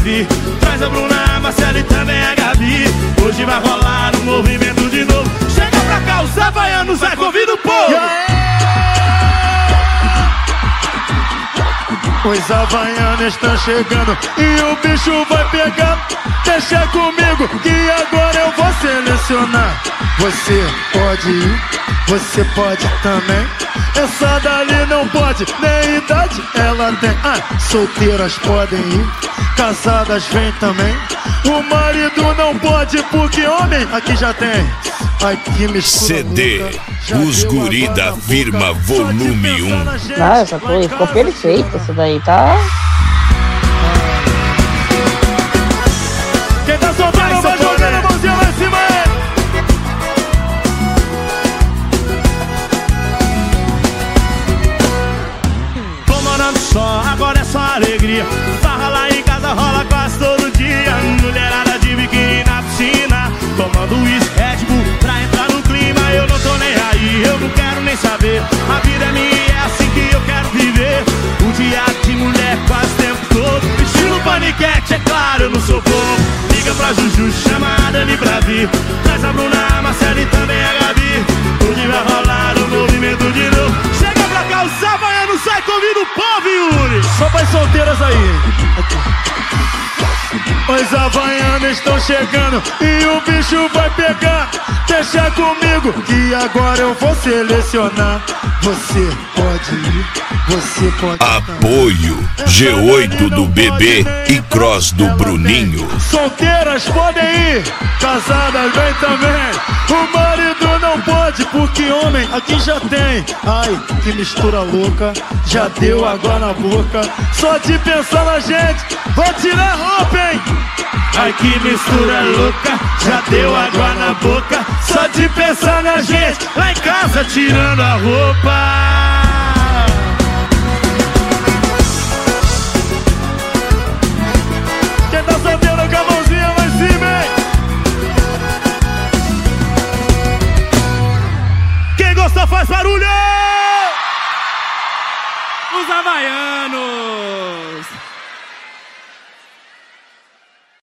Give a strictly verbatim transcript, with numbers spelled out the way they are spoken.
Davi. Traz a Bruna, a Marcela e também a Gabi. Hoje vai rolar um movimento de novo. Chega pra cá, os havaianos, vai convida o povo. Yeah! Os havaianos estão chegando e o bicho vai pegar. Deixa comigo que agora eu vou selecionar. Você pode ir, você pode também. Essa dali não pode, nem idade ela tem. Ah, solteiras podem ir, casadas vem também. O marido não pode porque homem aqui já tem. Ai, que mistura. C D, Os Guri da Firma Volume um. Ah, essa coisa ficou perfeita, essa daí tá... Quem tá soltando vai jogando a mãozinha lá em cima. Tô morando só, agora é só alegria. Farra lá em casa rola quase todo dia. Mulherada de biquíni na piscina, tomando uísque, Red Bull pra entrar no clima. Eu não tô nem aí, eu não quero nem saber. A vida é minha e é assim que eu quero viver. O dia de mulher quase o tempo todo. Estilo paniquete, é claro, eu não sou bobo. Liga pra Juju, chama a Dani pra vir. Traz a Bruna, a Marcela e também a Gabi. Hoje vai rolar um movimento de novo. Chega pra cá, os havaianos, sai, convida o povo, Yuri. Só para as solteiras aí. Os havaianos estão chegando e o bicho vai pegar. Deixa comigo que agora eu vou selecionar. Você pode ir, você pode... Apoio G oito do Bebê e Cross do Bruninho. Solteiras podem ir, casadas vem também. O marido não pode porque homem aqui já tem. Ai, que mistura louca, já deu água na boca. Só de pensar na gente, vou tirar a roupa, hein? Ai, que mistura louca, já deu água na boca. Só de pensar na gente, lá em casa tirando a roupa. Quem tá solteiro com a mãozinha lá em cima, hein? Quem gosta faz barulho! Os havaianos!